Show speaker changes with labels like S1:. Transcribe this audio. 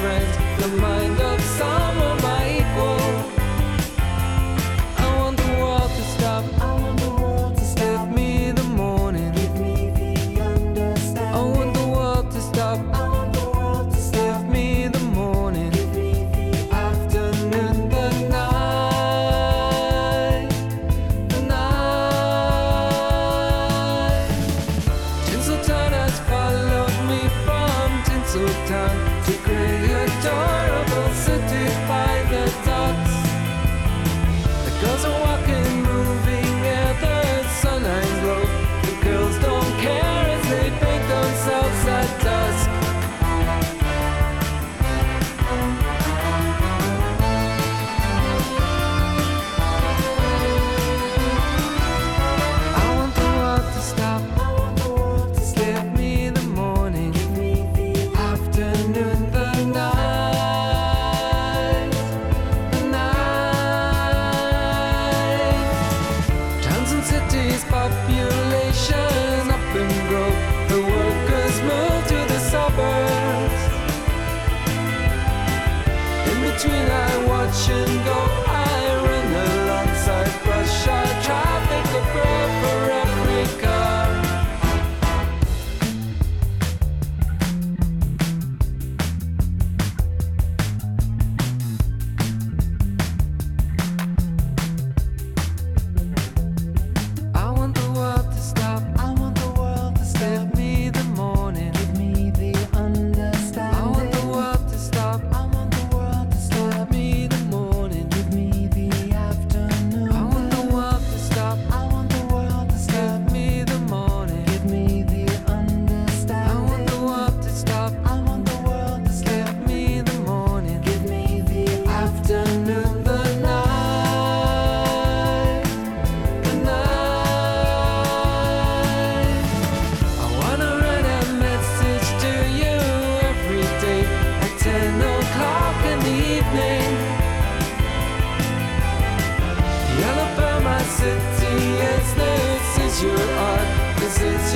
S1: friends, the mind of some of my equal. I want the world to stop. Give me the morning.
S2: Give me the understanding.
S1: I want the world to stop. Give me the morning.
S2: Give me the
S1: Afternoon, the night. Tinseltown has followed me from Tinseltown to great adorable city by the docks. The girls are walking, moving, yeah, the sunline's low. The girls don't care as they paint themselves at dusk. I want the world to stop. Give me the morning.
S2: Give me the
S1: Afternoon, the night. Towns and cities, population up and grow. The workers move to the suburbs. In between, I watch and go. I run alongside rush hour traffic, a prayer for every car. I want the world to stop.
S2: I want the world to stop.
S1: Give me the morning.
S2: Give me the understanding.
S1: I want the world to stop.
S2: I want the world to stop.
S1: Give me the morning.
S2: Give me the afternoon.
S1: I want the world to stop.
S2: I want the world to stop.
S1: Give me the morning.
S2: Give me the understanding.
S1: I want the world to stop.
S2: I want the world to stop.
S1: Give me the morning.
S2: Give me the
S1: Afternoon, the night. I wanna write a message to you every day at 10 o'clock in the evening. Alabama City, yes, this is your art, this is